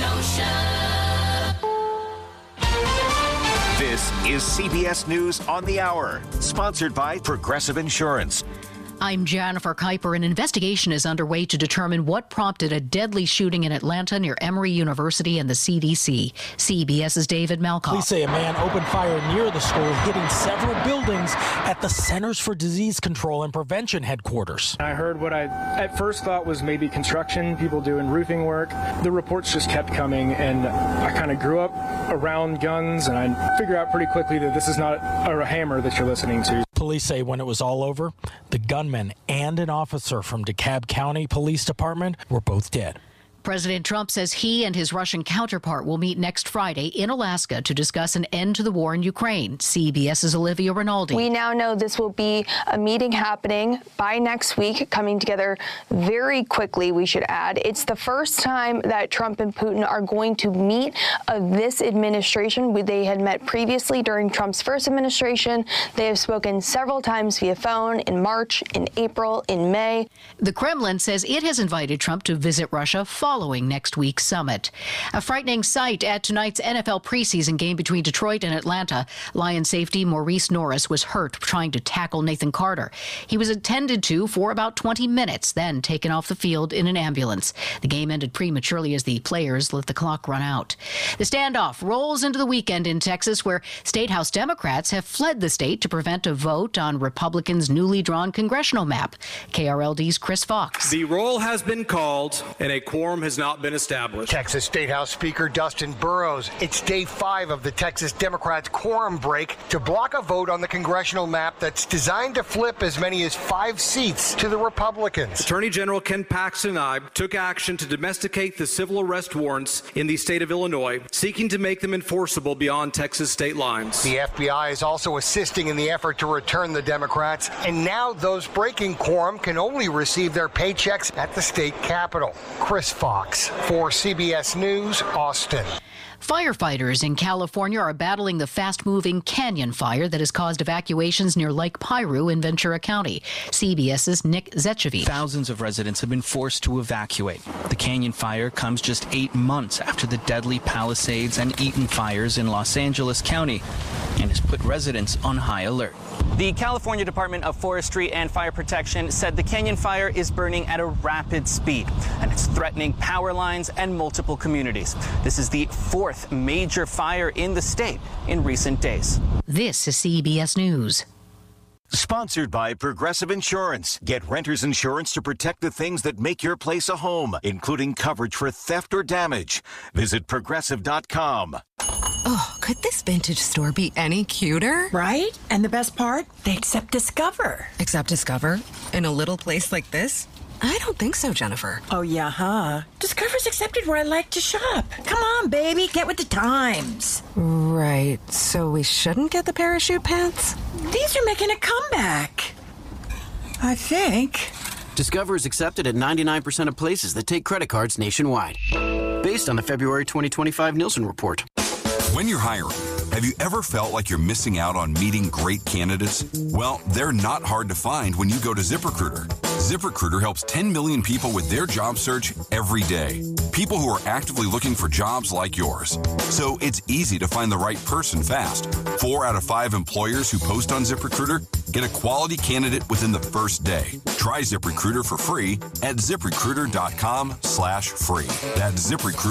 Kenosha. This is CBS News on the Hour, sponsored by Progressive Insurance. I'm Jennifer Kuiper. An investigation is underway to determine what prompted a deadly shooting in Atlanta near Emory University and the CDC. CBS's David Malkoff. Police say a man opened fire near the school, hitting several buildings at the Centers for Disease Control and Prevention headquarters. I heard what I at first thought was maybe construction, people doing roofing work. The reports just kept coming, and I kind of grew up around guns, and I figured out pretty quickly that this is not a hammer that you're listening to. Police say when it was all over, the gunman and an officer from DeKalb County Police Department were both dead. President Trump says he and his Russian counterpart will meet next Friday in Alaska to discuss an end to the war in Ukraine. CBS's Olivia Rinaldi. We now know this will be a meeting happening by next week, coming together very quickly, we should add. It's the first time that Trump and Putin are going to meet of this administration. They had met previously during Trump's first administration. They have spoken several times via phone in March, in April, in May. The Kremlin says it has invited Trump to visit Russia following next week's summit. A frightening sight at tonight's NFL preseason game between Detroit and Atlanta. Lions safety Maurice Norris was hurt trying to tackle Nathan Carter. He was attended to for about 20 minutes, then taken off the field in an ambulance. The game ended prematurely as the players let the clock run out. The standoff rolls into the weekend in Texas, where State House Democrats have fled the state to prevent a vote on Republicans' newly drawn congressional map. KRLD's Chris Fox. The roll has been called and a quorum has not been established. Texas State House Speaker Dustin Burrows. It's day 5 of the Texas Democrats' quorum break to block a vote on the congressional map that's designed to flip as many as 5 seats to the Republicans. Attorney General Ken Paxton and I took action to domesticate the civil arrest warrants in the state of Illinois, seeking to make them enforceable beyond Texas state lines. The FBI is also assisting in the effort to return the Democrats, and now those breaking quorum can only receive their paychecks at the state capitol. Chris Fox for CBS News, Austin. Firefighters in California are battling the fast-moving canyon fire that has caused evacuations near Lake Piru in Ventura County. CBS's Nick Zetchevich. Thousands of residents have been forced to evacuate. The canyon fire comes just 8 months after the deadly Palisades and Eaton fires in Los Angeles County and has put residents on high alert. The California Department of Forestry and Fire Protection said the canyon fire is burning at a rapid speed, and it's threatening power lines and multiple communities. This is the 4th major fire in the state in recent days. This is CBS News. Sponsored by Progressive Insurance. Get renter's insurance to protect the things that make your place a home, including coverage for theft or damage. Visit Progressive.com. Oh, could this vintage store be any cuter? Right? And the best part? They accept Discover. Accept Discover? In a little place like this? I don't think so, Jennifer. Oh, yeah, huh? Discover's accepted where I like to shop. Come on, baby, get with the times. Right, so we shouldn't get the parachute pants? These are making a comeback. I think. Discover is accepted at 99% of places that take credit cards nationwide. Based on the February 2025 Nielsen report. When you're hiring, have you ever felt like you're missing out on meeting great candidates? Well, they're not hard to find when you go to ZipRecruiter. ZipRecruiter helps 10 million people with their job search every day. People who are actively looking for jobs like yours. So it's easy to find the right person fast. 4 out of 5 employers who post on ZipRecruiter get a quality candidate within the first day. Try ZipRecruiter for free at ZipRecruiter.com/free. That's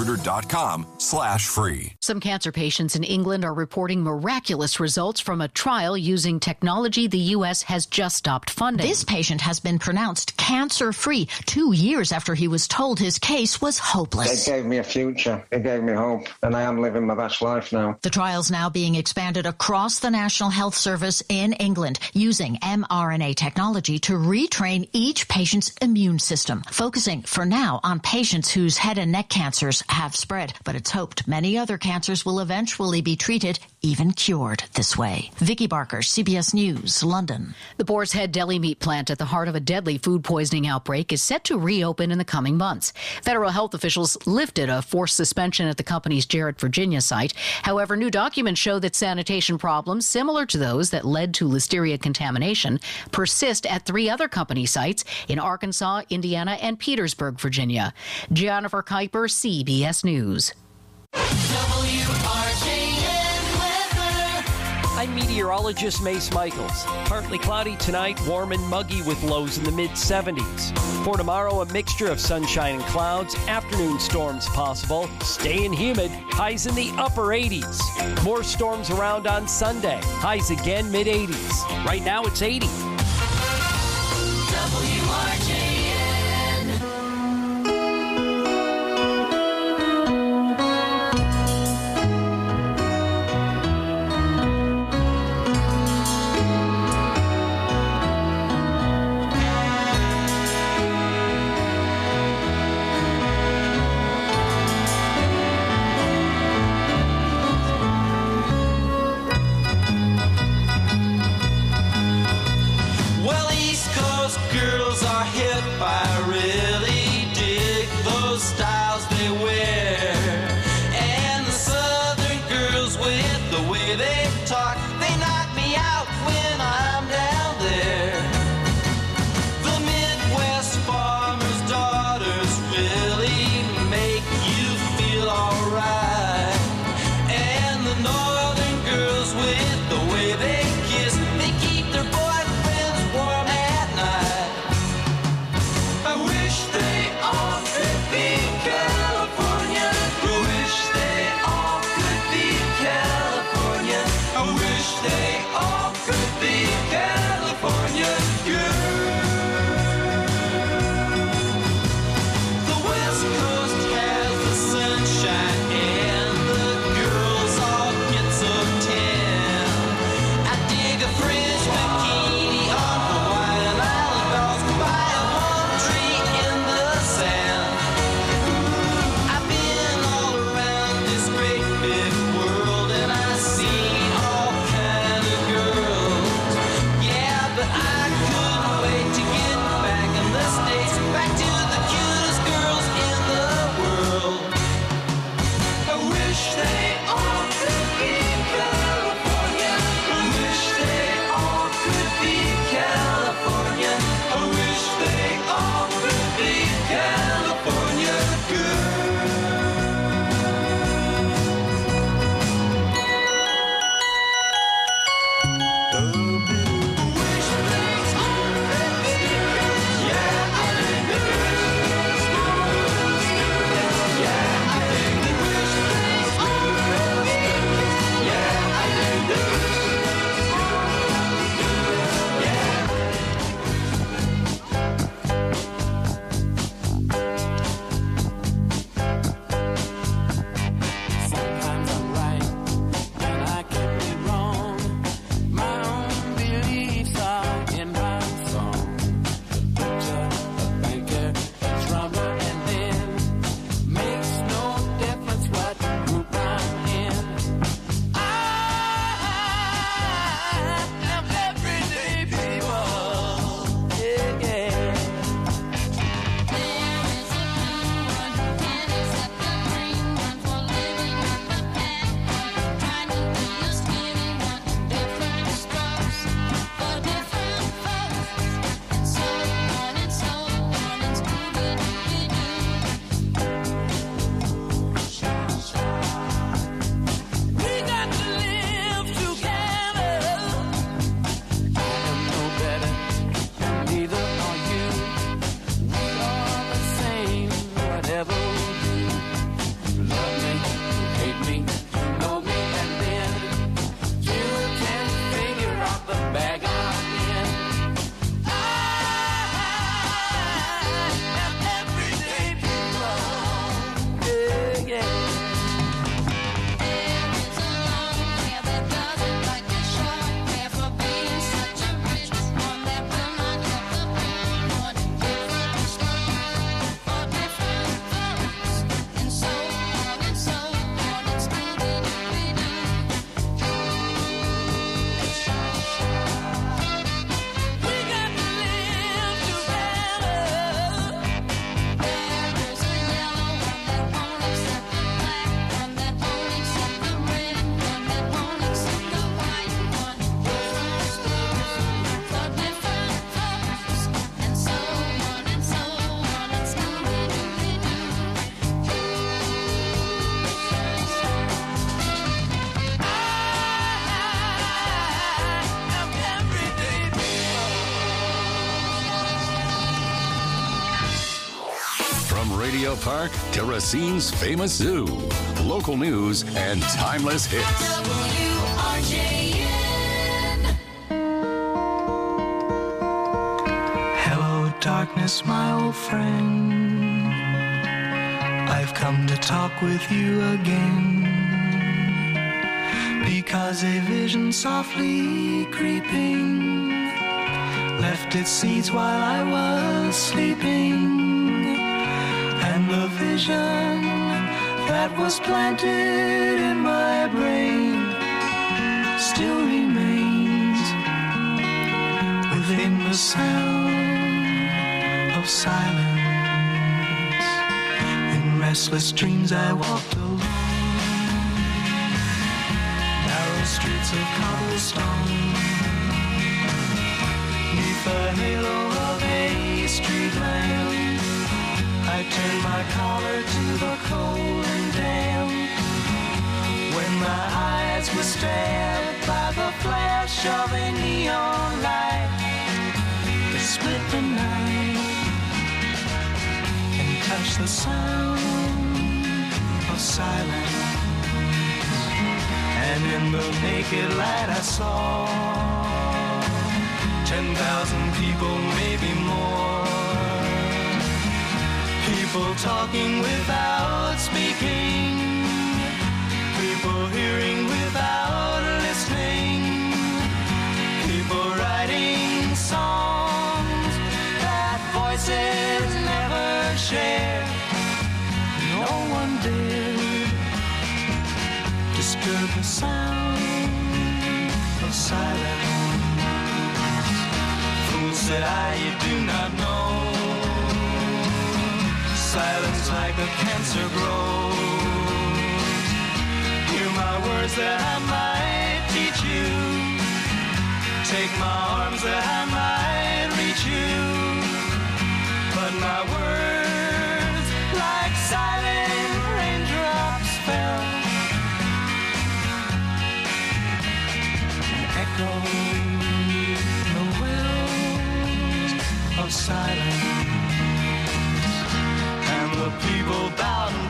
ZipRecruiter.com/free. Some cancer patients in England are reporting miraculous results from a trial using technology the U.S. has just stopped funding. This patient has been pronounced cancer-free 2 years after he was told his case was hopeless. They gave me a future. They gave me hope, and I am living my best life now. The trial's now being expanded across the National Health Service in England, using mRNA technology to retrain each patient's immune system, focusing for now on patients whose head and neck cancers have spread. But it's hoped many other cancers will eventually be treated, even cured this way. Vicky Barker, CBS News, London. The Boar's Head deli meat plant at the heart of a deadly food poisoning outbreak is set to reopen in the coming months. Federal health officials lifted a forced suspension at the company's Jarrett, Virginia site. However, new documents show that sanitation problems similar to those that led to listeria contamination persist at 3 other company sites in Arkansas, Indiana, and Petersburg, Virginia. Jennifer Kuiper, CBS News. I'm meteorologist Mace Michaels. Partly cloudy tonight, warm and muggy with lows in the mid-70s. For tomorrow, a mixture of sunshine and clouds, afternoon storms possible, staying humid, highs in the upper 80s. More storms around on Sunday, highs again mid-80s. Right now it's 80. Aqua Park to Racine's famous zoo. Local news and timeless hits. Hello, darkness, my old friend. I've come to talk with you again. Because a vision softly creeping left its seeds while I was sleeping, and the vision that was planted in my brain still remains within the sound of silence. In restless dreams I walked alone, narrow streets of cobblestone. Neath the halo of a street lamp, I turned my collar to the cold and damp. When my eyes were stabbed by the flash of a neon light that split the night and touched the sound of silence. And in the naked light I saw 10,000 people, maybe more. People talking without speaking. People hearing without listening. People writing songs that voices never share. No one dared disturb the sound of silence. Said I, you do not know. Silence like a cancer grows. Hear my words that I might teach you. Take my arms that I might reach you. But my words, like silent raindrops, fell and echoed of silence, and the people bowed and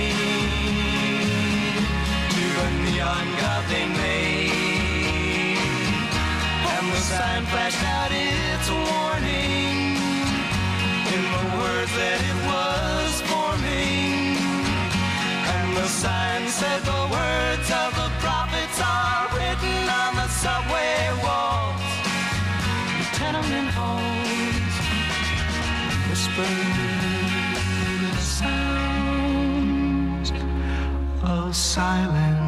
prayed to the neon god they made, and the sign flashed out its warning in the words that it was forming, and the sign said the words of the prophets are written on the subway walls, the tenement halls, whispered sounds of silence.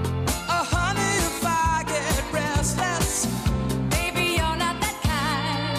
Honey, if I get restless, baby, you're not that kind.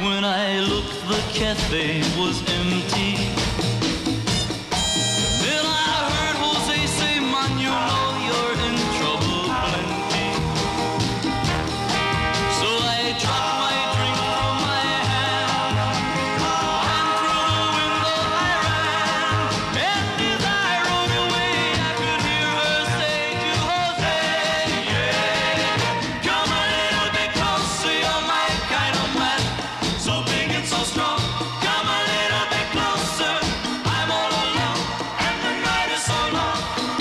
When I looked, the cafe was empty. Then I heard Jose say, man, you know you're in trouble plenty. So I dropped my drink from my hand, and through the window I ran. And as I rode away, I could hear her say to Jose, yeah, come a little bit closer, you're my kind of man. So big and so strong, come a little bit closer. I'm all alone, and the night is so long.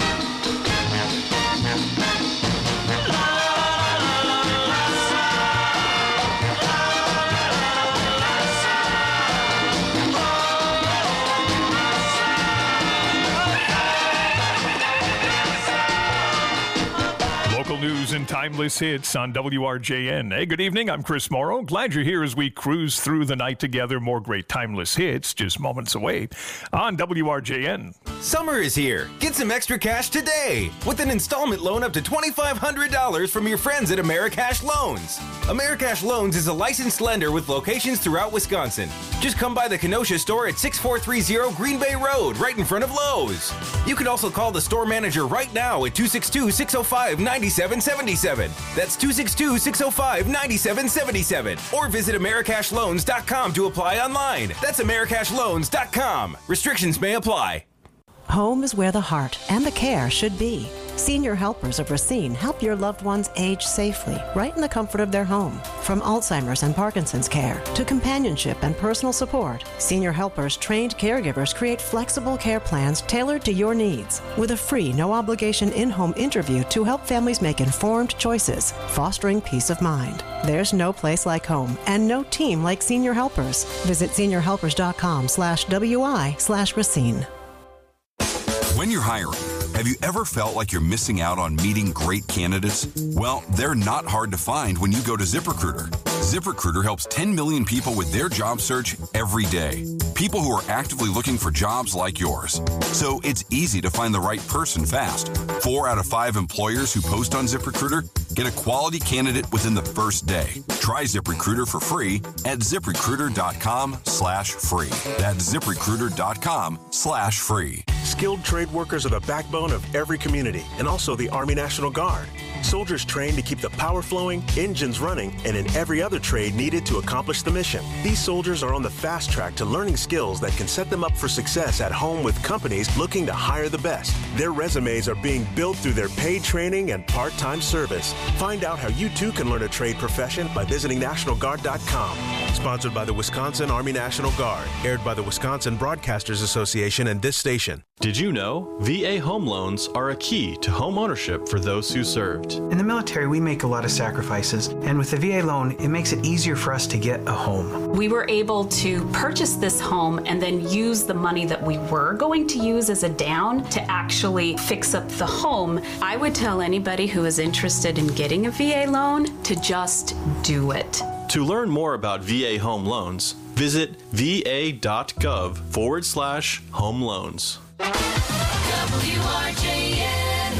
Local news and timeless hits on WRJN. Hey, good evening. I'm Chris Morrow. Glad you're here as we cruise through the night together. More great timeless hits just moments away on WRJN. Summer is here. Get some extra cash today with an installment loan up to $2,500 from your friends at Americash Loans. Americash Loans is a licensed lender with locations throughout Wisconsin. Just come by the Kenosha store at 6430 Green Bay Road, right in front of Lowe's. You can also call the store manager right now at 262-605-9777. That's 262-605-9777. Or visit AmericashLoans.com to apply online. That's AmericashLoans.com. Restrictions may apply. Home is where the heart and the care should be. Senior Helpers of Racine help your loved ones age safely, right in the comfort of their home. From Alzheimer's and Parkinson's care to companionship and personal support, Senior Helpers trained caregivers create flexible care plans tailored to your needs, with a free, no-obligation in-home interview to help families make informed choices, fostering peace of mind. There's no place like home and no team like Senior Helpers. Visit seniorhelpers.com/WI/Racine. When you're hiring, have you ever felt like you're missing out on meeting great candidates? Well, they're not hard to find when you go to ZipRecruiter. ZipRecruiter helps 10 million people with their job search every day. People who are actively looking for jobs like yours. So it's easy to find the right person fast. 4 out of 5 employers who post on ZipRecruiter get a quality candidate within the first day. Try ZipRecruiter for free at ZipRecruiter.com/free. That's ZipRecruiter.com/free. Skilled trade workers are the backbone of every community and also the Army National Guard. Soldiers trained to keep the power flowing, engines running, and in every other trade needed to accomplish the mission. These soldiers are on the fast track to learning skills that can set them up for success at home with companies looking to hire the best. Their resumes are being built through their paid training and part-time service. Find out how you too can learn a trade profession by visiting NationalGuard.com. Sponsored by the Wisconsin Army National Guard. Aired by the Wisconsin Broadcasters Association and this station. Did you know VA home loans are a key to home ownership for those who served? In the military, we make a lot of sacrifices, and with the VA loan, it makes it easier for us to get a home. We were able to purchase this home and then use the money that we were going to use as a down to actually fix up the home. I would tell anybody who is interested in getting a VA loan to just do it. To learn more about VA home loans, visit va.gov/home loans. WRJN.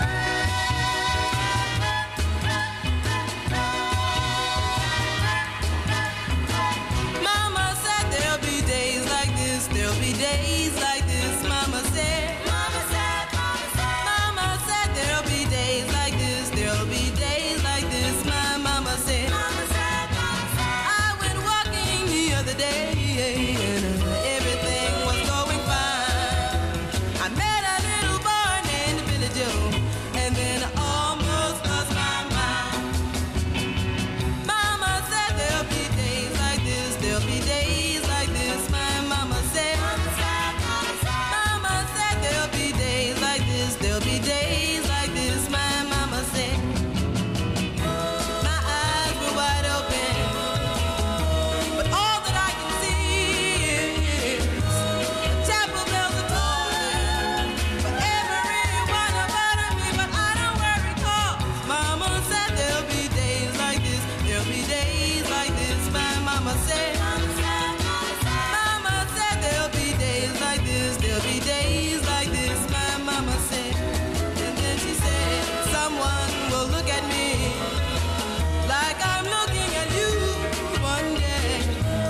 Mama said there'll be days like this, there'll be days like this. Mama said, Mama said, Mama said, Mama said there'll be days like this, there'll be days like this. My mama said, Mama said, Mama said. I went walking the other day and everything was going fine. I met a little boy named Billy Joe, and then I almost lost my mind. Mama said there'll be days like this, there'll be days like this. My mama said, Mama said there'll be days like this, there'll be days like this. My mama said. My eyes were wide open, but all that I can see is the chapel bells are tolling for every one of me. But I don't worry, 'cause Mama said there'll be days like this, there'll be days like this. My mama said, Mama said there'll be days like this, there'll be days like this. My mama said, and then she said, someone will look at me like I'm looking at you one day.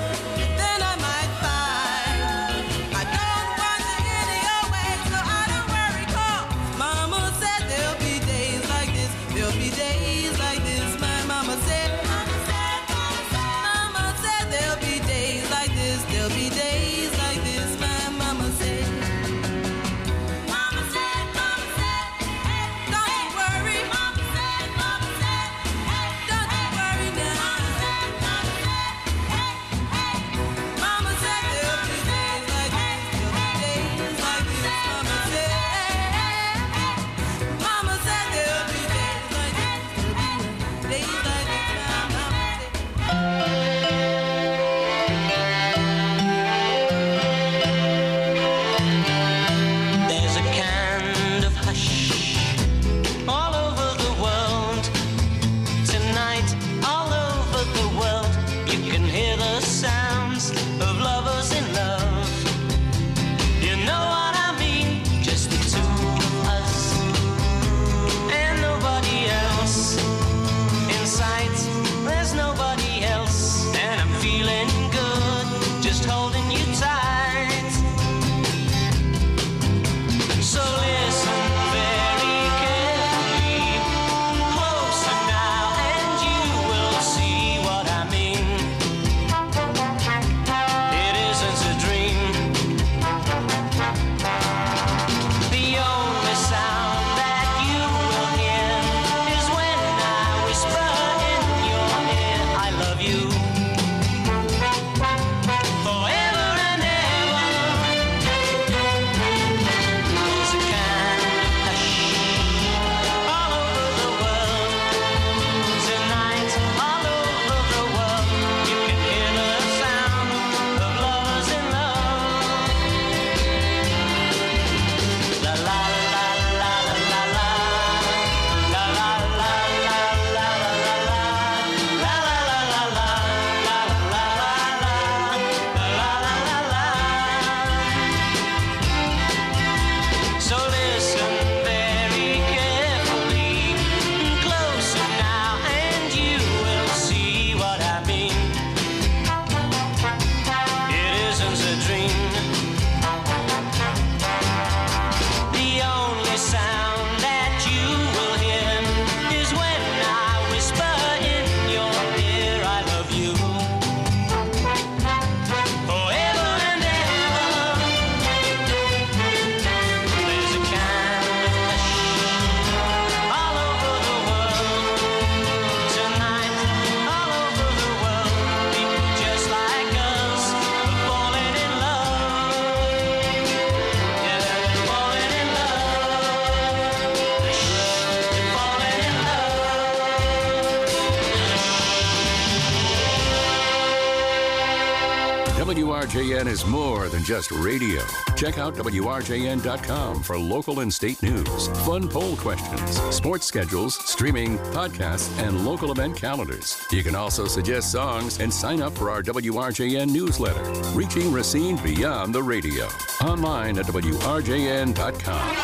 WRJN is more than just radio. Check out WRJN.com for local and state news, fun poll questions, sports schedules, streaming, podcasts, and local event calendars. You can also suggest songs and sign up for our WRJN newsletter, reaching Racine beyond the radio. Online at WRJN.com.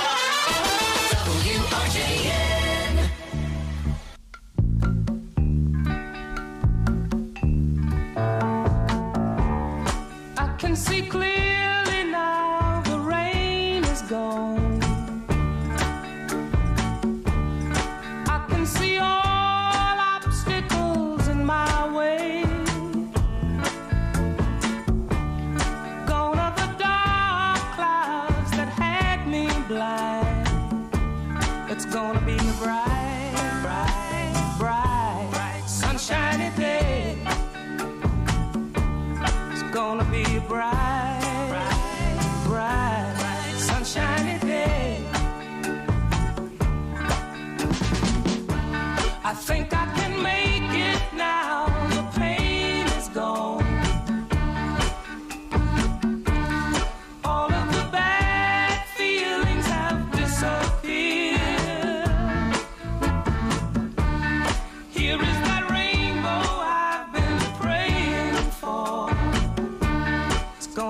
WRJN. I can see clearly now the rain is gone. I can see all obstacles in my way. Gone are the dark clouds that had me blind. It's gonna be a bright, bright, bright, sunshiny day. It's gonna be a bright, bright, bright, sunshiny day. I think I can make it now. The pain is gone. All of the bad feelings have disappeared. Here is that rainbow I've been praying for. It's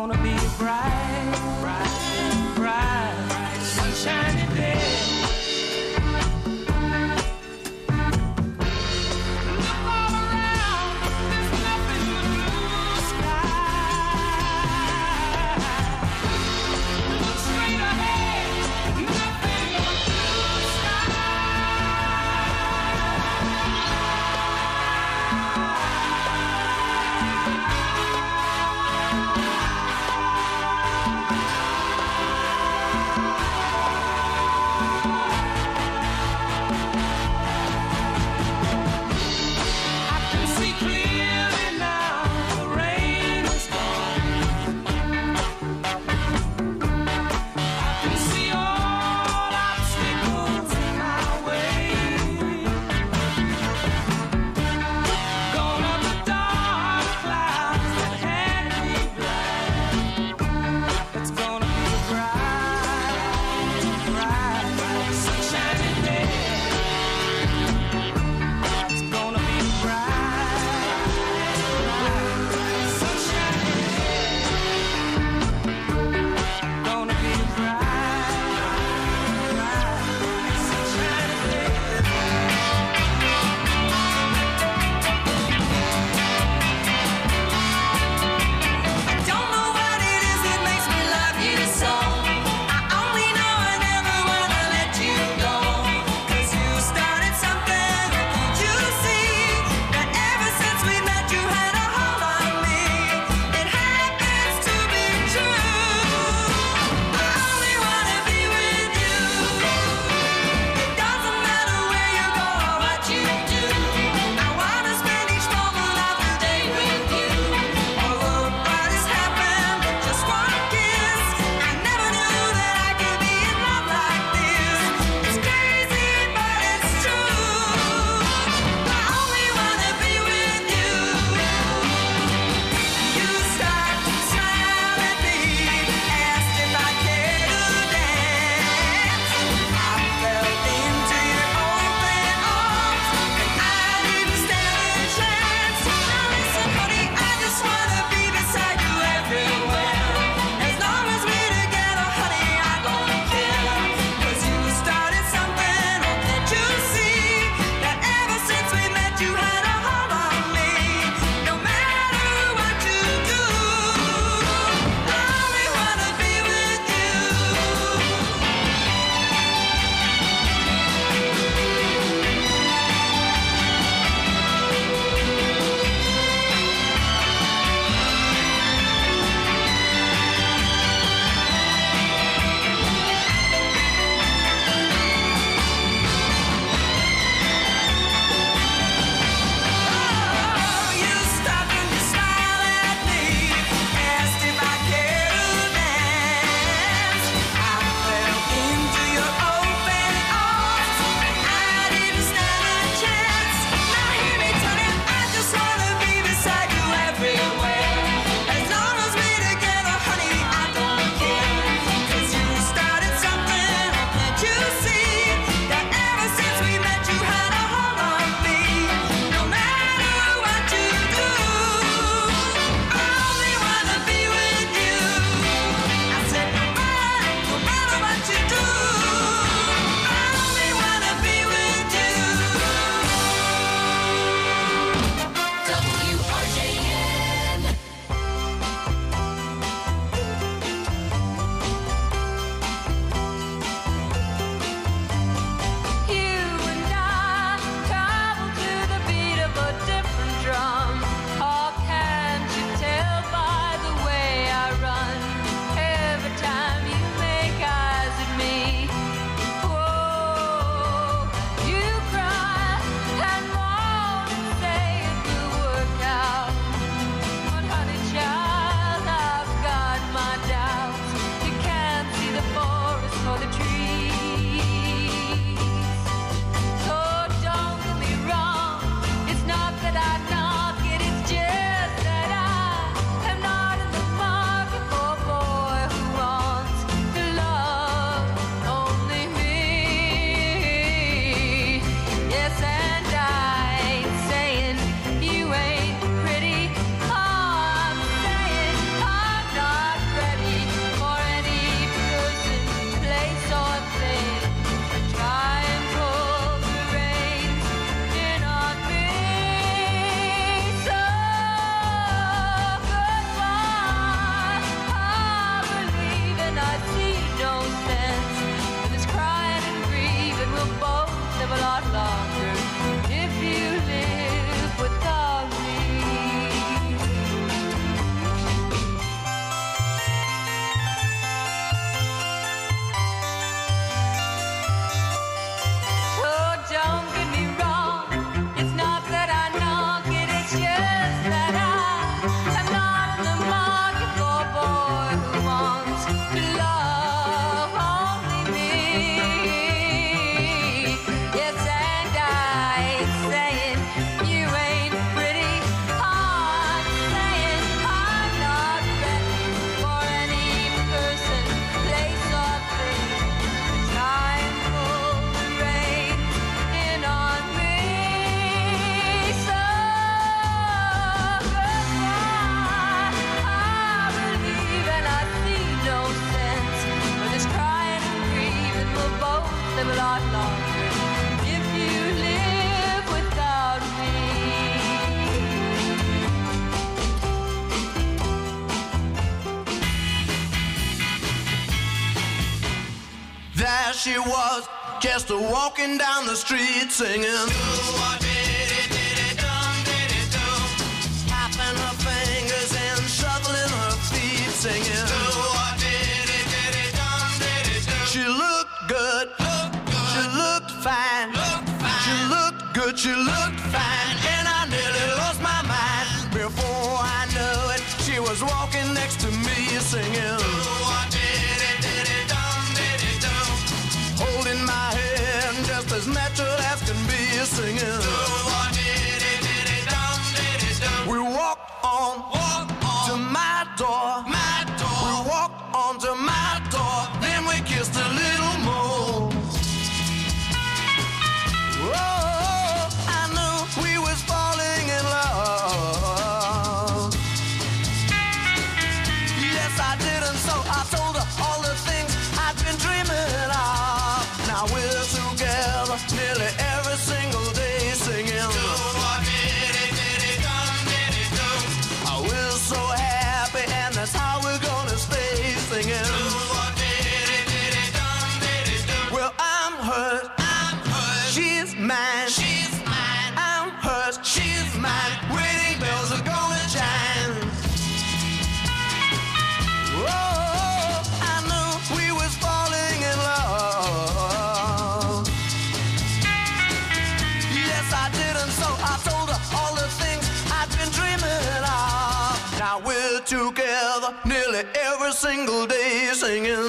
There she was, just walking down the street singing. Tapping her fingers and shuffling her feet singing. She looked good, she looked fine, she looked good, she looked fine, and I nearly lost my mind. Before I knew it, she was walking next to me singing. Holding my hand just as natural as can be singing. We walked on to my door. We walked on to my door. Then we kissed a little more. Oh, I knew we was falling in love. Yes, I did, and so I told her all the things I'd been dreaming of. Now we're together nearly every single day singing. We're so happy, and that's how we're gonna stay singing. Well, I'm hers, she's mine. I'm hers, she's mine. Wedding bells are gonna chime. Oh, I knew we was falling in love. Yes, I did, and so I told her all the things I'd been dreaming of. Now we're together nearly every single day singing.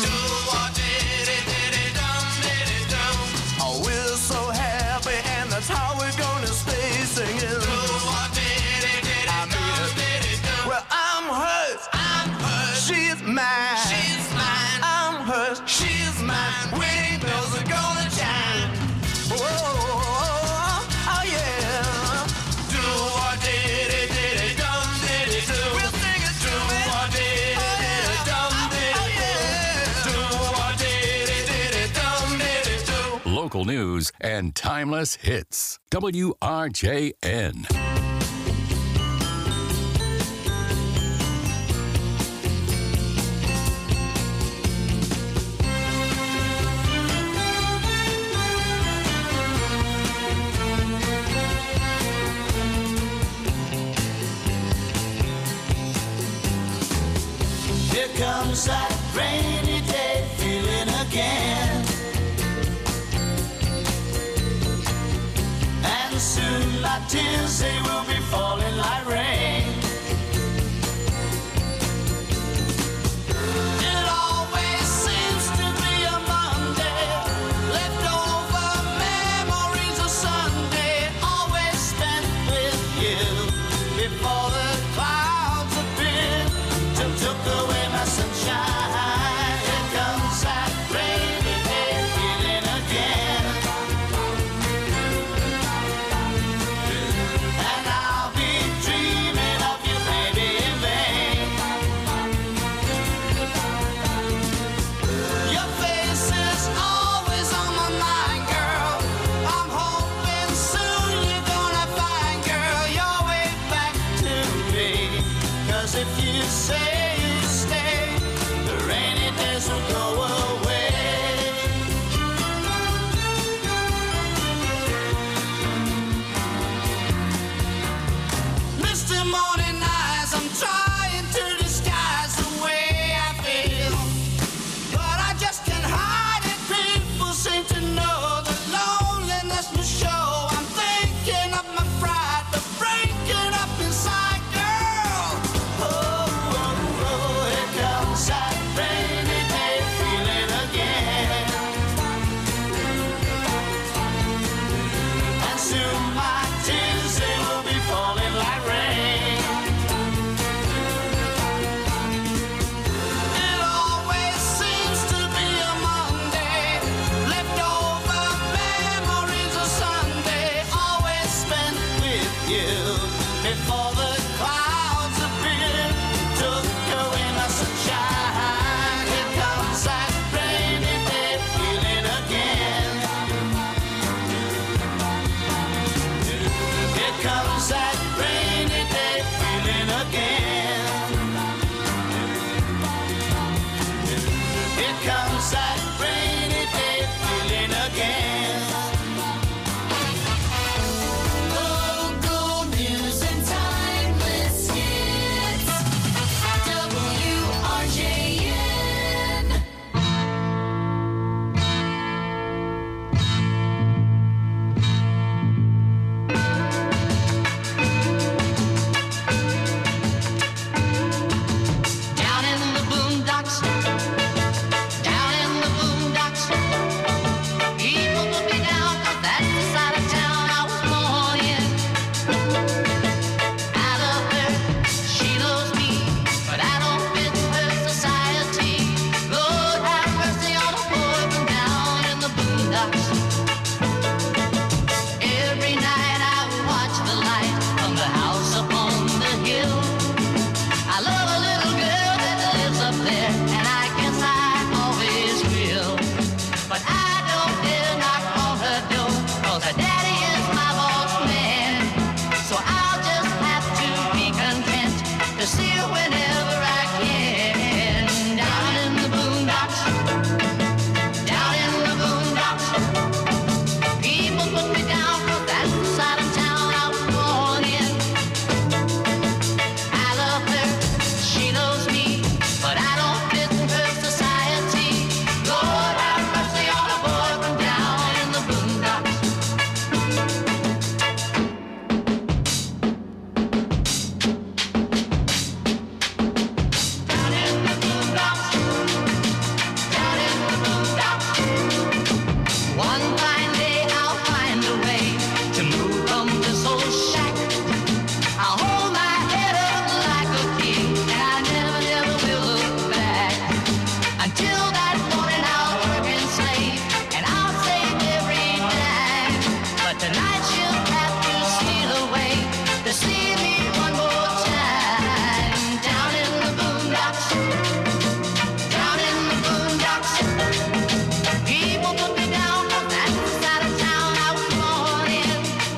Oh, we're so happy, and that's how we're gonna stay singing. I mean it. Well, I'm hers, she's mine. I'm hers, she's mine. Wedding bells are gonna chime. Oh, oh yeah. Do what did it, dum did it do. We'll sing it to me. Do what did it, dum did it do. Do what did it, dum did it do. Local news and timeless hits. WRJN. Here comes that rainy day feeling again. And soon my tears, they will be falling like rain. It always seems to be a Monday, leftover memories of Sunday, always spent with you before the clouds appear to took away my sunshine. Here comes that rainy day feeling again. And I'll be dreaming of you, baby, in vain. Your face is always on my mind, girl. I'm hoping soon you're gonna find, girl, your way back to me. 'Cause if you say you stay, the rainy days will go away. Misty morning eyes, I'm trying to disguise the way I feel, but I just can't hide it. People seem to know the loneliness must show. I'm thinking of my pride, the breaking up inside, girl. Oh, oh, oh. whenever I can. Down in the boondocks, down in the boondocks. People put me down 'cause that's the side of town I was born in. I love her, she loves me, but I don't fit in her society. Lord have mercy on a boy from down in the boondocks. Down in the boondocks, down in the boondocks. One fine day I'll find a way to move from this old shack. I'll hold my head up like a king, and I never, never will look back. Until that morning I'll work and slave, and I'll save every dime. But tonight she'll have to steal away to see me one more time. Down in the boondocks, down in the boondocks. People put me down 'cause that's the side of town I was born in.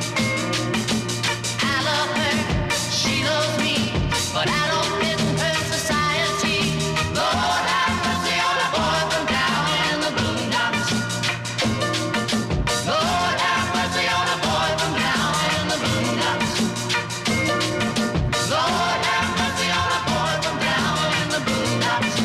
I love her, she loves me, but I don't fit in her society. Lord have mercy on a boy from down in the boondocks. Lord have mercy on a boy from down in the boondocks. Lord have mercy on a boy from down in the boondocks.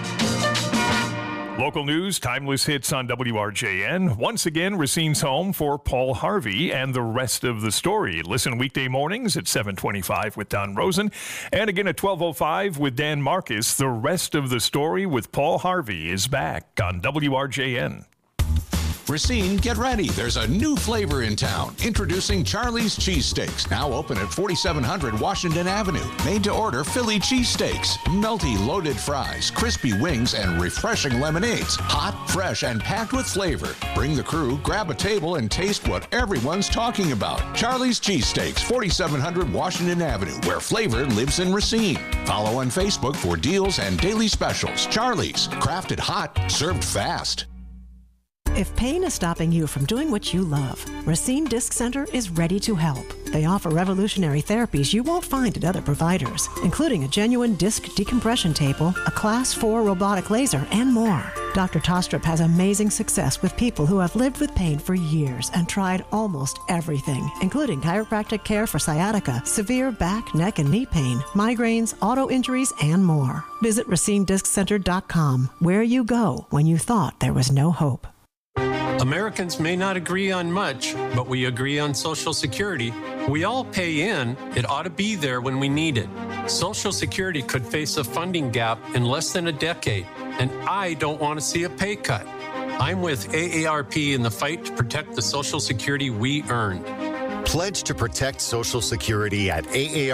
Local news, timeless hits on WRJN. Once again, Racine's home for Paul Harvey and the rest of the story. Listen weekday mornings at 7:25 with Don Rosen. And again at 12:05 with Dan Marcus. The rest of the story with Paul Harvey is back on WRJN. Racine, get ready. There's a new flavor in town. Introducing Charlie's Cheesesteaks. Now open at 4700 Washington Avenue. Made to order Philly cheesesteaks. Melty loaded fries, crispy wings, and refreshing lemonades. Hot, fresh, and packed with flavor. Bring the crew, grab a table, and taste what everyone's talking about. Charlie's Cheesesteaks, 4700 Washington Avenue, where flavor lives in Racine. Follow on Facebook for deals and daily specials. Charlie's, crafted hot, served fast. If pain is stopping you from doing what you love, Racine Disc Center is ready to help. They offer revolutionary therapies you won't find at other providers, including a genuine disc decompression table, a Class 4 robotic laser, and more. Dr. Tostrup has amazing success with people who have lived with pain for years and tried almost everything, including chiropractic care for sciatica, severe back, neck, and knee pain, migraines, auto injuries, and more. Visit RacineDiscCenter.com, where you go when you thought there was no hope. Americans may not agree on much, but we agree on Social Security. We all pay in. It ought to be there when we need it. Social Security could face a funding gap in less than a decade, and I don't want to see a pay cut. I'm with AARP in the fight to protect the Social Security we earned. Pledge to protect Social Security at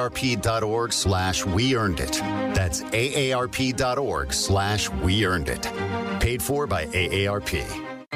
aarp.org/weearnedit. That's aarp.org/weearnedit. Paid for by AARP.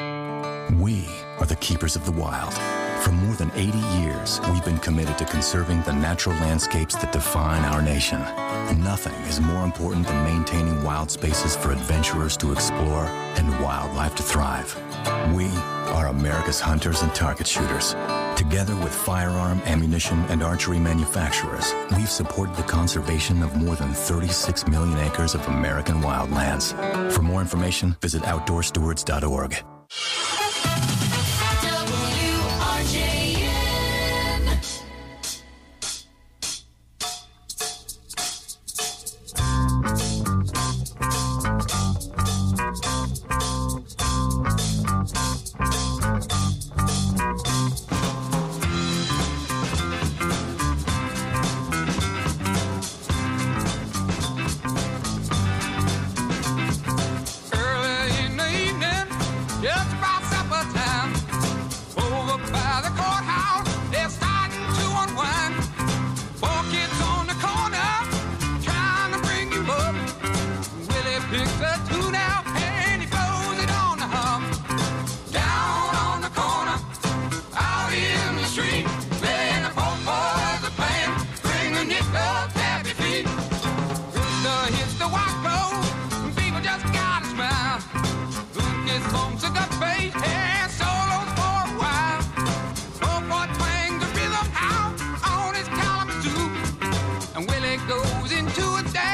We are the keepers of the wild. For more than 80 years, we've been committed to conserving the natural landscapes that define our nation. Nothing is more important than maintaining wild spaces for adventurers to explore and wildlife to thrive. We are America's hunters and target shooters. Together with firearm, ammunition, and archery manufacturers, we've supported the conservation of more than 36 million acres of American wildlands. For more information, visit outdoorstewards.org. Goes into a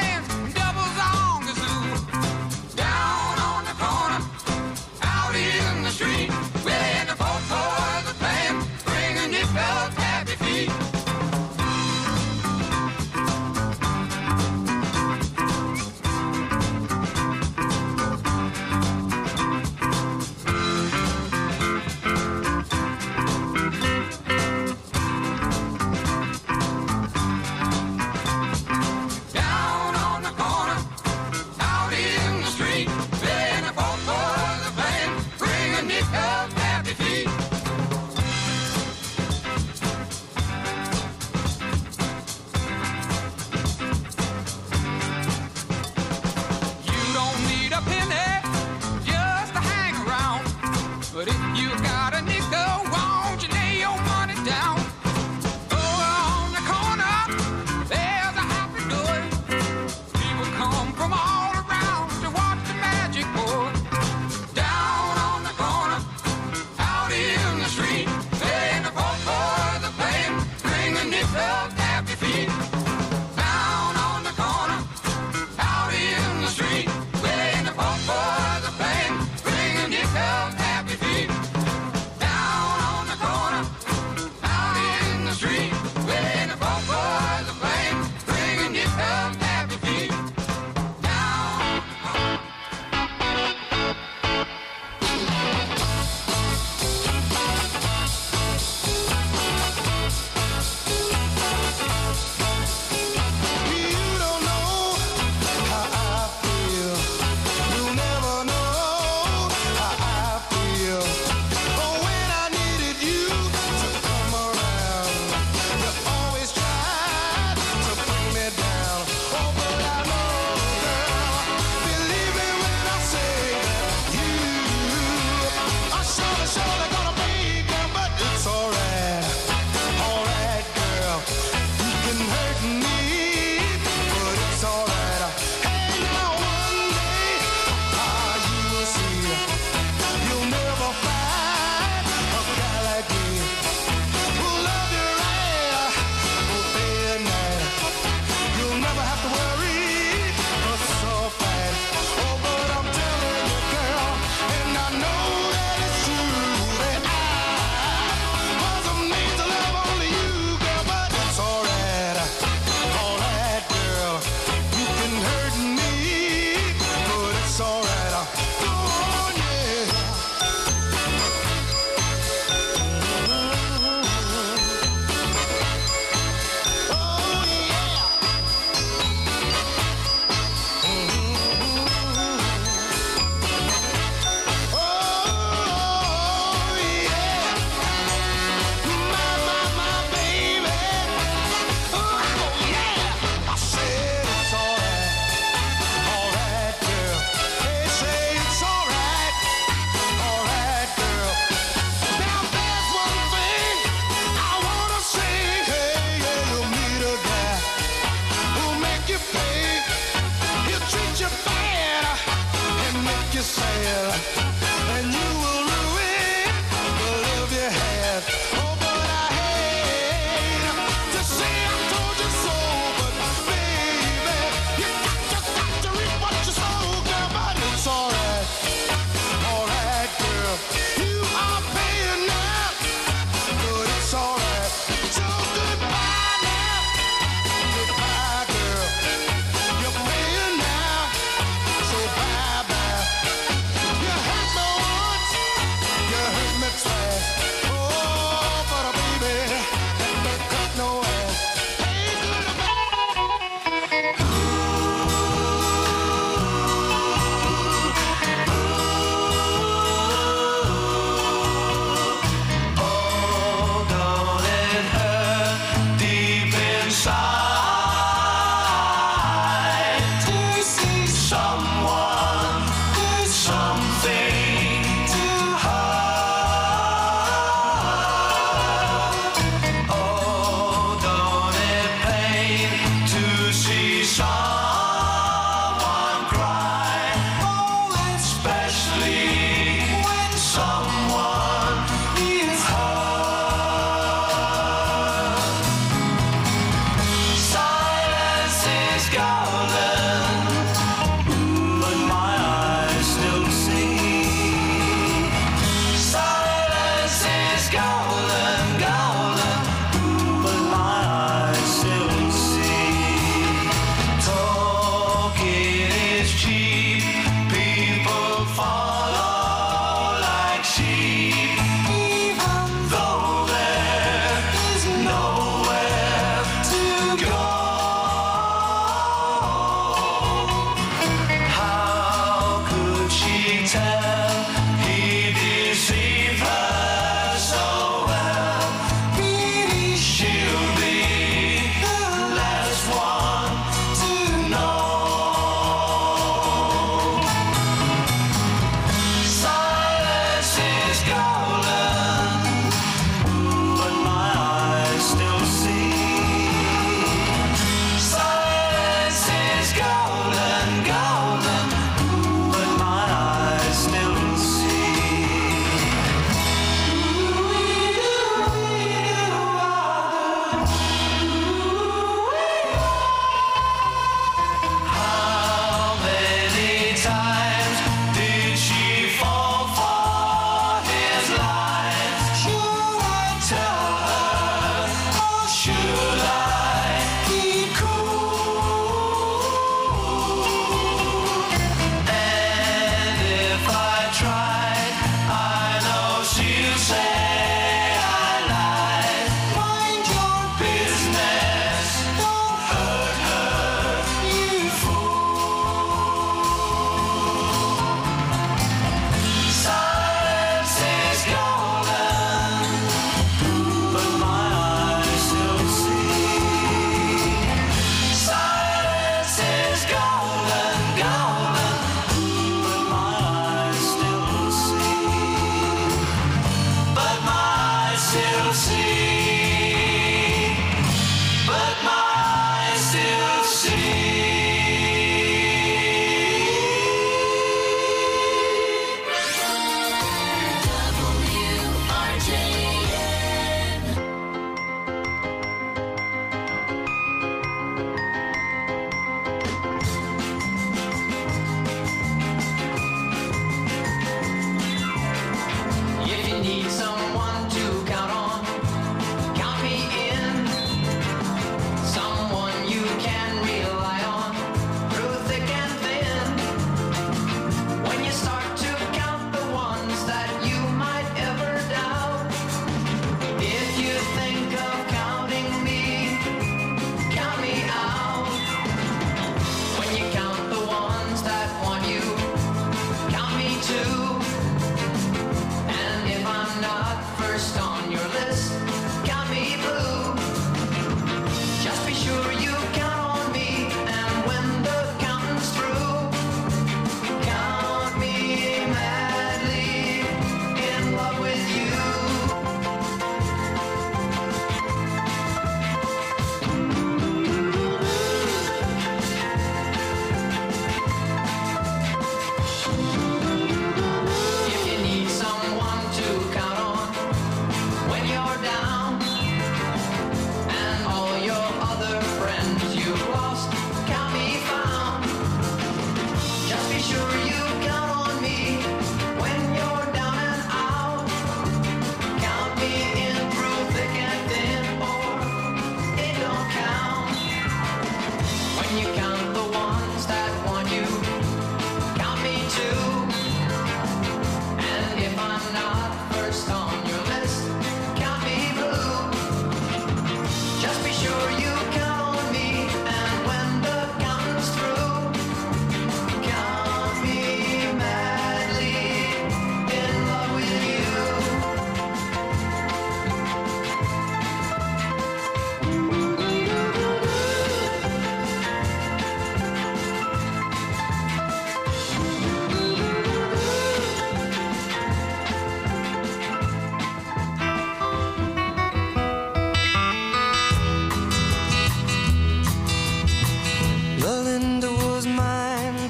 will, and you will ruin the love you had. Oh, but I hate to say I told you so, but baby, you got to reap what you sow, girl, but it's alright, girl. You are paying now, but it's alright. So goodbye now, goodbye, girl. You're paying now, so bye bye. You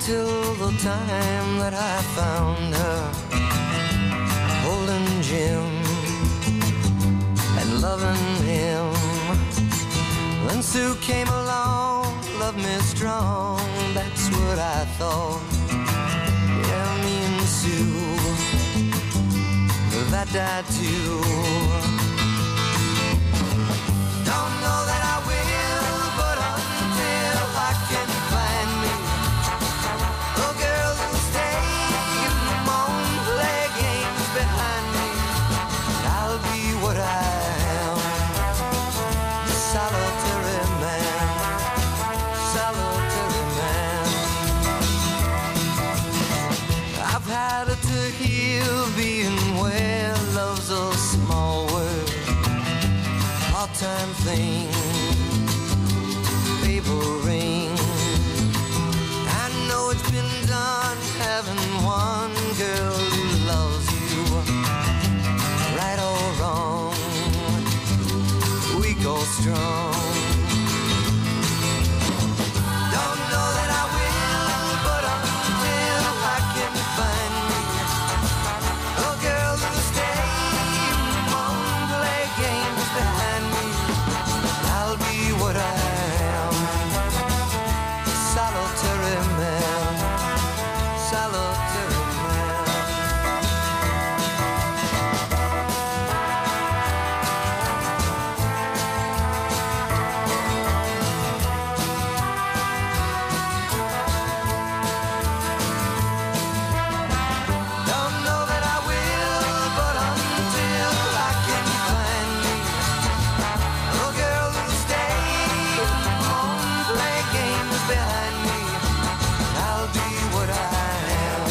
until the time that I found her holding Jim and loving him. When Sue came along, loved me strong, that's what I thought. Yeah, me and Sue, that died too. Don't know that I will, but until I can find me a girl who'll stay and won't play games behind me, I'll be what I am, a solitary man, solitary man. I've had it to heal being where love's a small word, part-time thing, paper ring. I know it's been done having one girl who loves you, right or wrong, weak or strong. Don't know that I will, but until I can find me a girl who'll stay and won't play games behind me, I'll be what I am, solitary man, solitary man. Don't know that I will, but until I can find me a girl who'll stay and won't play games behind me, I'll be what I am,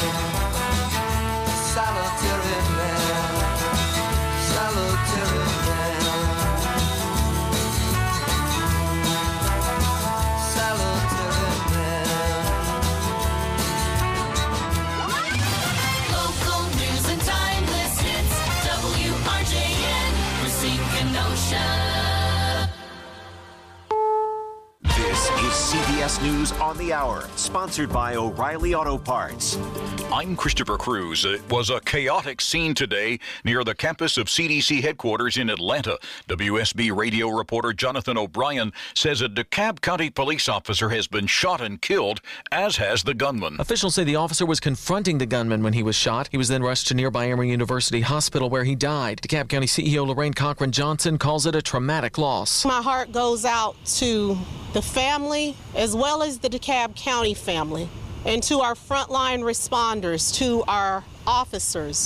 solitary man, solitary man, solitary man. Local news and timeless hits. WRJN, Racine, Kenosha. This is CBS News on the Hour, sponsored by O'Reilly Auto Parts. I'm Christopher Cruz. It was a chaotic scene today near the campus of CDC headquarters in Atlanta. WSB radio reporter Jonathan O'Brien says a DeKalb County police officer has been shot and killed, as has the gunman. Officials say the officer was confronting the gunman when he was shot. He was then rushed to nearby Emory University Hospital where he died. DeKalb County CEO Lorraine Cochran Johnson calls it a traumatic loss. My heart goes out to the family as well as the DeKalb County family and to our frontline responders, to our officers